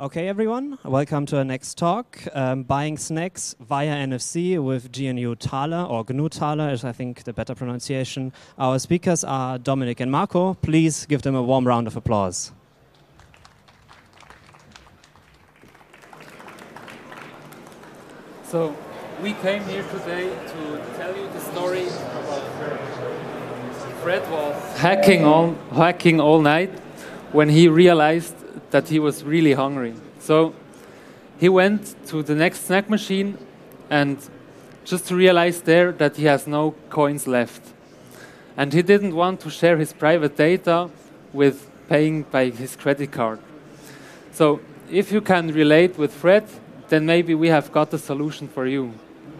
Okay, everyone, welcome to our next talk, Buying Snacks via NFC with GNU Thaler, or GNU Thaler is I think the better pronunciation. Our speakers are Dominic and Marco. Please give them a warm round of applause. So we came here today to tell you the story about Fred. Fred was hacking all night when he realized that he was really hungry. So he went to the next snack machine and just realized there that he has no coins left. And he didn't want to share his private data with paying by his credit card. So if you can relate with Fred, then maybe we have got a solution for you.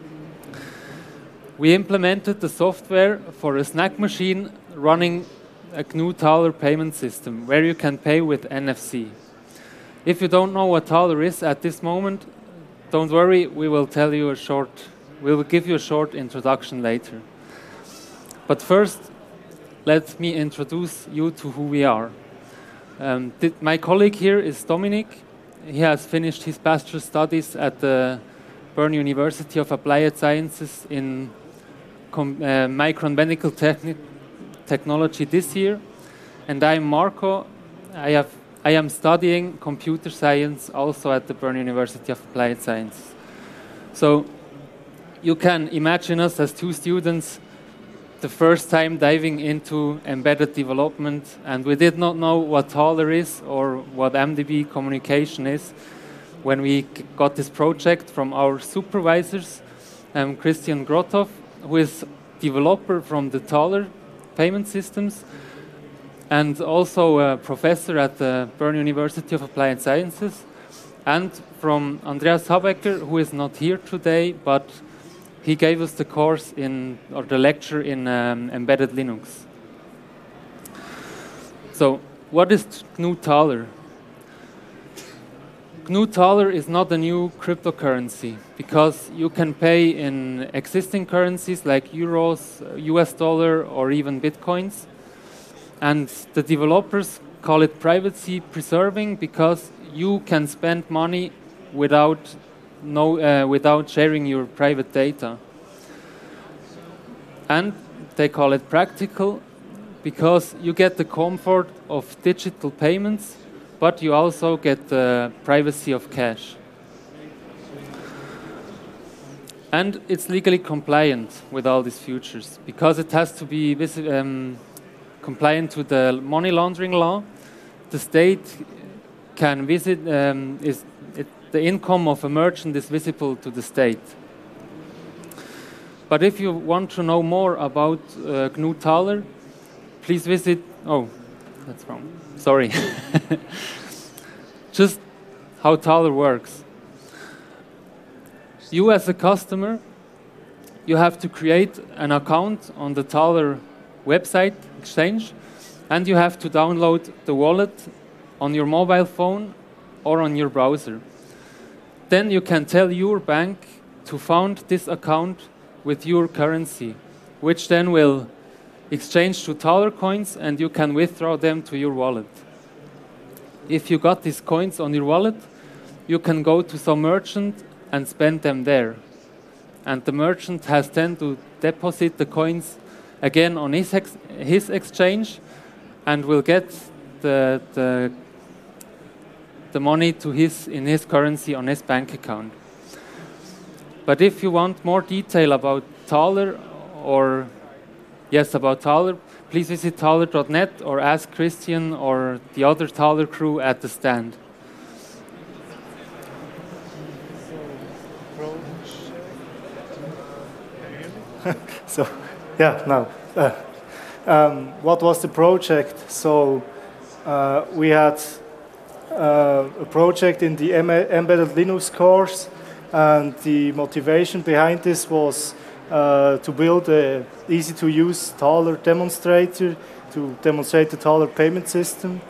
We implemented the software for a snack machine running a GNU Thaler payment system where you can pay with NFC. If you don't know what Thaler is at this moment, don't worry, we will give you a short introduction later. But first, let me introduce you to who we are. My colleague here is Dominic. He has finished his bachelor's studies at the Bern University of Applied Sciences in micro and medical technology this year. And I'm Marco. I am studying computer science also at the Bern University of Applied Sciences. So you can imagine us as two students the first time diving into embedded development, and we did not know what Thaler is or what MDB communication is when we got this project from our supervisors, Christian Grothoff, who is developer from the Thaler payment systems and also a professor at the Bern University of Applied Sciences, and from Andreas Habecker, who is not here today, but he gave us the course or the lecture in embedded Linux. So, what is GNU Thaler? GNU Thaler is not a new cryptocurrency because you can pay in existing currencies like euros, US dollar, or even bitcoins. And the developers call it privacy preserving because you can spend money without sharing your private data. And they call it practical because you get the comfort of digital payments, but you also get the privacy of cash. And it's legally compliant with all these features because it has to be compliant to the money laundering law. The state can visit the income of a merchant is visible to the state. But if you want to know more about GNU Thaler, please visit. Oh, that's wrong. Sorry. Just how Thaler works. You as a customer, you have to create an account on the Thaler website exchange, and you have to download the wallet on your mobile phone or on your browser. Then you can tell your bank to fund this account with your currency, which then will exchange to Thaler coins and you can withdraw them to your wallet. If you got these coins on your wallet, you can go to some merchant and spend them there. And the merchant has then to deposit the coins again on his exchange and will get the money in his currency on his bank account. But if you want more detail about Thaler about Thaler, please visit thaler.net or ask Christian or the other Thaler crew at the stand. So, yeah, now, what was the project? So, we had a project in the embedded Linux course, and the motivation behind this was to build an easy-to-use Thaler demonstrator to demonstrate the Thaler payment system.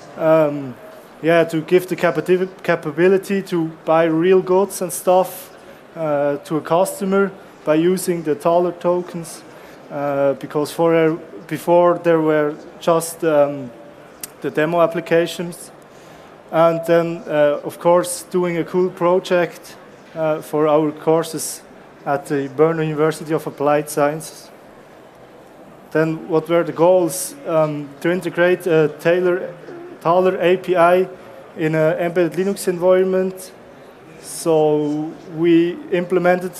To give the capability to buy real goods and stuff to a customer by using the Thaler tokens, because before there were just the demo applications. And then, of course, doing a cool project for our courses at the Bern University of Applied Sciences. Then what were the goals? To integrate a Thaler API in an embedded Linux environment. So we implemented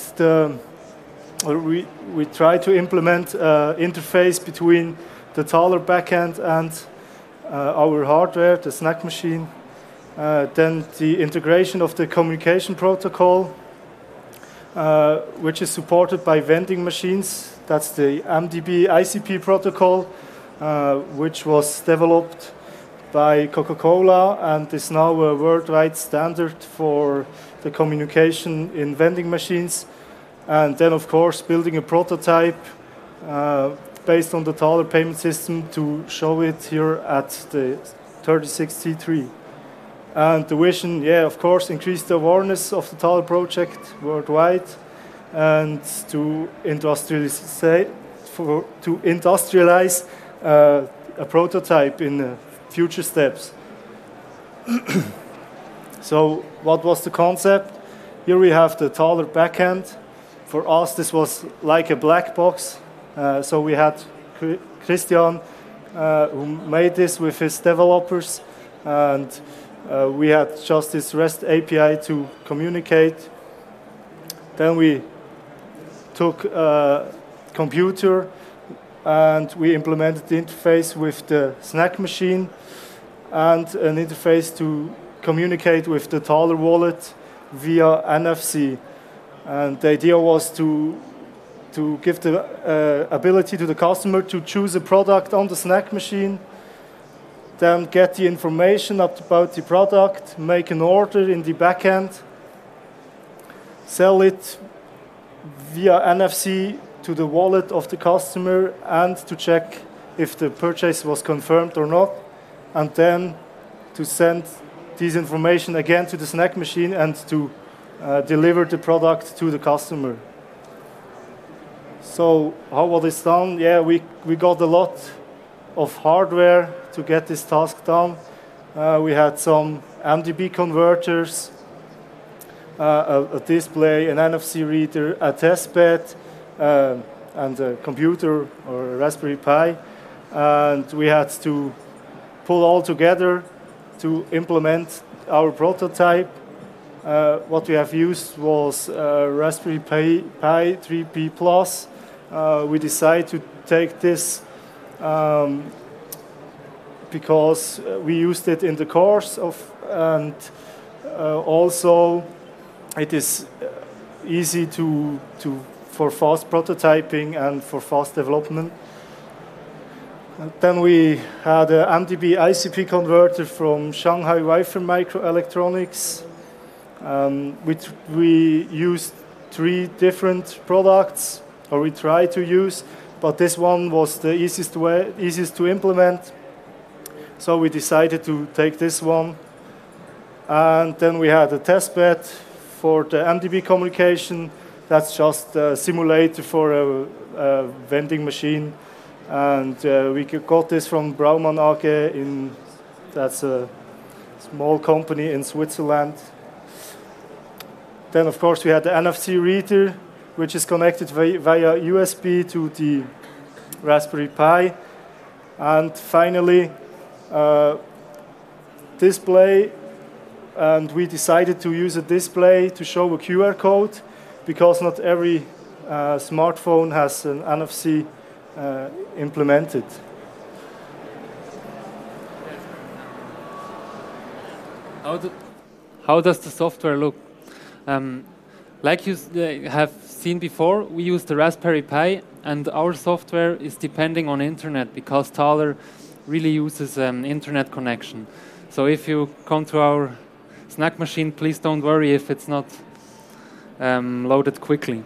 we tried to implement interface between the Thaler backend and our hardware, the snack machine. Then the integration of the communication protocol, which is supported by vending machines. That's the MDB ICP protocol, which was developed by Coca-Cola and is now a worldwide standard for the communication in vending machines. And then, of course, building a prototype based on the Thaler payment system to show it here at the 36T3. And the vision, of course, increase the awareness of the Thaler project worldwide and to industrialize a prototype in future steps. So what was the concept? Here we have the Thaler backend. For us, this was like a black box. So we had Christian, who made this with his developers, and we had just this REST API to communicate. Then we took a computer and we implemented the interface with the snack machine and an interface to communicate with the Thaler wallet via NFC. And the idea was to give the ability to the customer to choose a product on the snack machine, then get the information about the product, make an order in the backend, sell it via NFC to the wallet of the customer, and to check if the purchase was confirmed or not, and then to send this information again to the snack machine and to deliver the product to the customer. So how was this done? We got a lot of hardware to get this task done. We had some MDB converters, a display, an NFC reader, a testbed, and a computer or a Raspberry Pi. And we had to pull all together to implement our prototype. What we have used was Raspberry Pi 3P Plus. We decided to take this because we used it in the course and also it is easy for fast prototyping and for fast development. Then we had an MDB ICP converter from Shanghai Wafer Microelectronics. We used 3 different products, or we tried to use, but this one was the easiest to implement. So we decided to take this one. And then we had a testbed for the MDB communication. That's just a simulator for a vending machine. And we got this from Braumann AG. That's a small company in Switzerland. Then, of course, we had the NFC reader, which is connected via USB to the Raspberry Pi. And finally, display. And we decided to use a display to show a QR code, because not every smartphone has an NFC implemented. How does the software look? Like you have seen before, we use the Raspberry Pi, and our software is depending on internet, because Thaler really uses an internet connection. So if you come to our snack machine, please don't worry if it's not loaded quickly.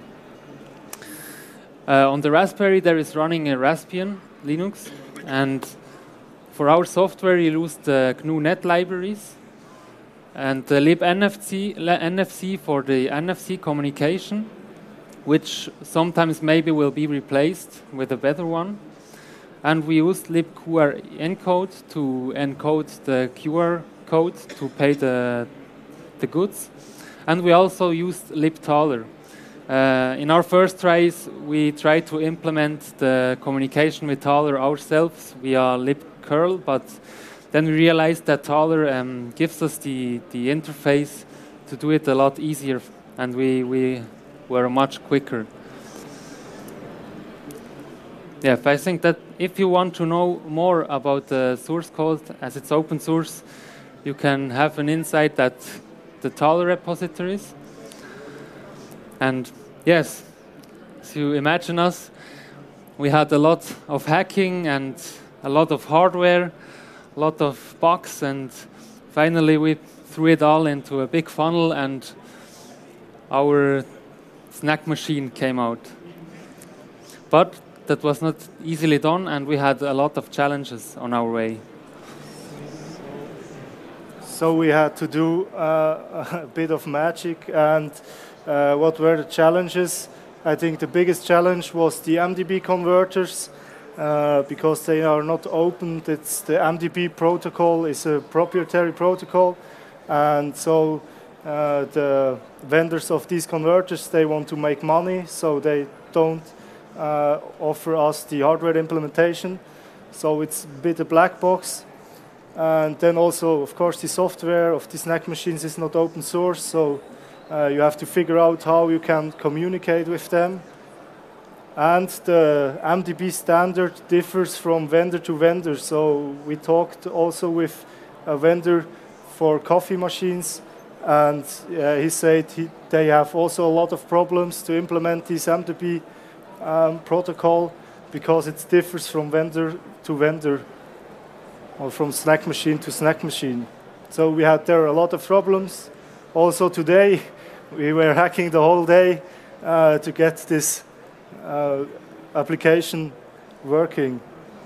On the Raspberry, there is running a Raspbian Linux, and for our software, you use the GNU-Net libraries and the libNFC for the NFC communication, which sometimes maybe will be replaced with a better one. And we use libQREncode to encode the QR code to pay the goods. And we also used libtaler. In our first tries, we tried to implement the communication with Thaler ourselves via libcurl, but then we realized that Thaler gives us the interface to do it a lot easier, and we were much quicker. Yeah, I think that if you want to know more about the source code, as it's open source, you can have an insight at the Thaler repositories. And yes, as you imagine us, we had a lot of hacking and a lot of hardware, a lot of bugs, and finally we threw it all into a big funnel and our snack machine came out. But that was not easily done, and we had a lot of challenges on our way. So we had to do a bit of magic, and what were the challenges? I think the biggest challenge was the MDB converters, because they are not open. It's the MDB protocol is a proprietary protocol, and so the vendors of these converters, they want to make money, so they don't offer us the hardware implementation. So it's a bit a black box. And then also, of course, the software of the snack machines is not open source, so you have to figure out how you can communicate with them. And the MDB standard differs from vendor to vendor. So we talked also with a vendor for coffee machines, and he said they have also a lot of problems to implement this MDB protocol because it differs from vendor to vendor, or from snack machine to snack machine. So we had there a lot of problems. Also today, we were hacking the whole day to get this application working.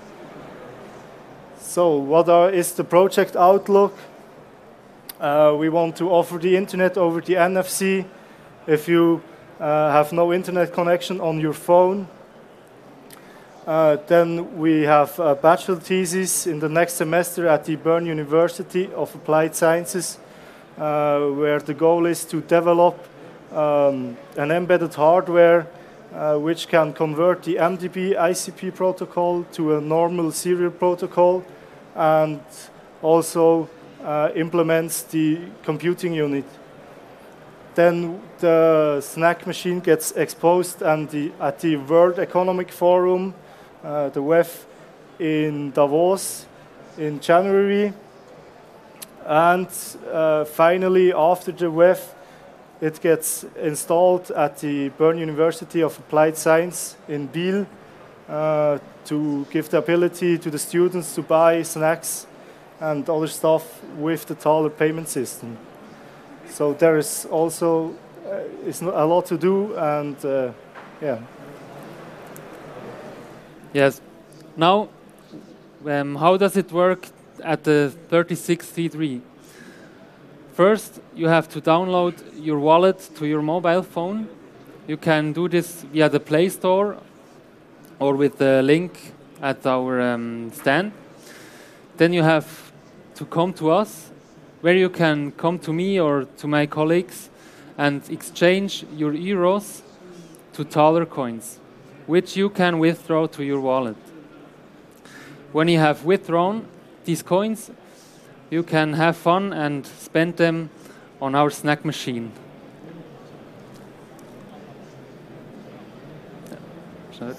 So what is the project outlook? We want to offer the internet over the NFC. If you have no internet connection on your phone, then we have a bachelor thesis in the next semester at the Bern University of Applied Sciences, where the goal is to develop an embedded hardware which can convert the MDB ICP protocol to a normal serial protocol, and also implements the computing unit. Then the snack machine gets exposed at the World Economic Forum, the WEF, in Davos in January. And finally, after the WEF, it gets installed at the Bern University of Applied Science in Biel to give the ability to the students to buy snacks and other stuff with the Thaler payment system. So there is also it's a lot to do, and yeah. Yes. Now, how does it work at the 36C3? First, you have to download your wallet to your mobile phone. You can do this via the Play Store or with the link at our stand. Then you have to come to us, where you can come to me or to my colleagues and exchange your euros to Thaler coins, which you can withdraw to your wallet. When you have withdrawn these coins, you can have fun and spend them on our snack machine. So,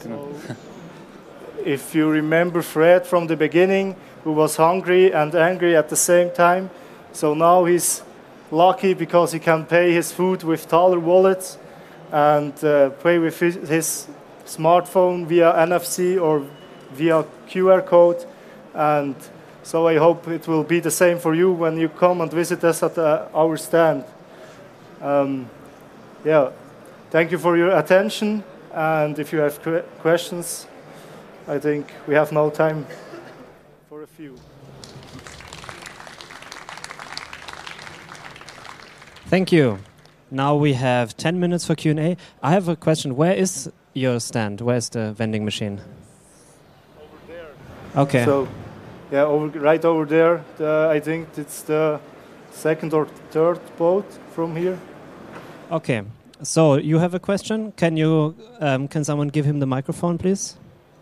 if you remember Fred from the beginning, who was hungry and angry at the same time, so now he's lucky because he can pay his food with Thaler wallets and pay with his smartphone via NFC or via QR code. And so I hope it will be the same for you when you come and visit us at our stand. Yeah, thank you for your attention. And if you have questions, I think we have no time for a few. Thank you. Now we have 10 minutes for Q&A. I have a question. Where is your stand? Where is the vending machine? Over there. Okay. So yeah, right over there. I think it's the second or third boat from here. Okay. So you have a question? Can someone give him the microphone, please?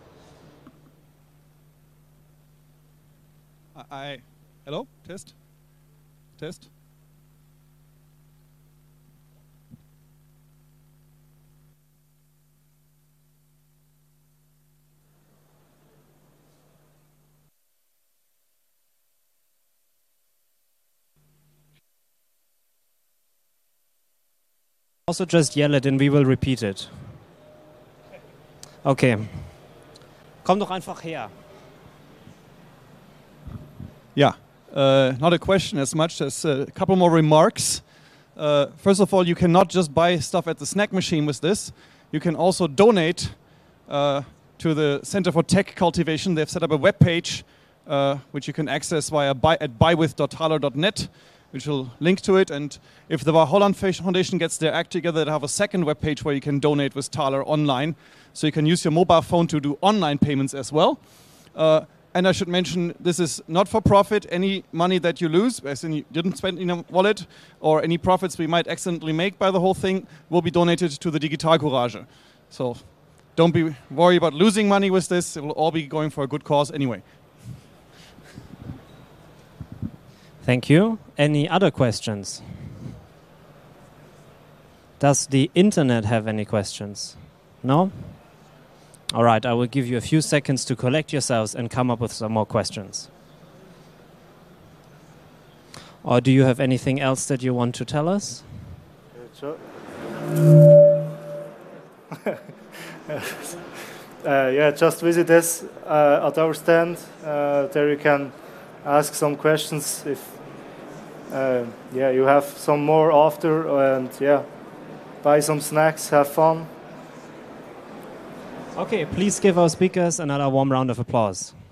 Hello? Test? Test? Also just yell it and we will repeat it. Okay. Komm doch einfach her. Yeah, not a question as much as a couple more remarks. First of all, you cannot just buy stuff at the snack machine with this. You can also donate to the Center for Tech Cultivation. They've set up a web page which you can access at buywith.thaler.net, which will link to it. And if the Holland Foundation gets their act together, they have a second web page where you can donate with Thaler online. So you can use your mobile phone to do online payments as well. And I should mention, this is not for profit. Any money that you lose, as in you didn't spend in a wallet, or any profits we might accidentally make by the whole thing, will be donated to the Digital Courage. So don't be worried about losing money with this. It will all be going for a good cause anyway. Thank you. Any other questions? Does the internet have any questions? No? All right, I will give you a few seconds to collect yourselves and come up with some more questions. Or do you have anything else that you want to tell us? Yeah, just visit us at our stand. There you can ask some questions if you have some more after, and buy some snacks, have fun. Okay, please give our speakers another warm round of applause.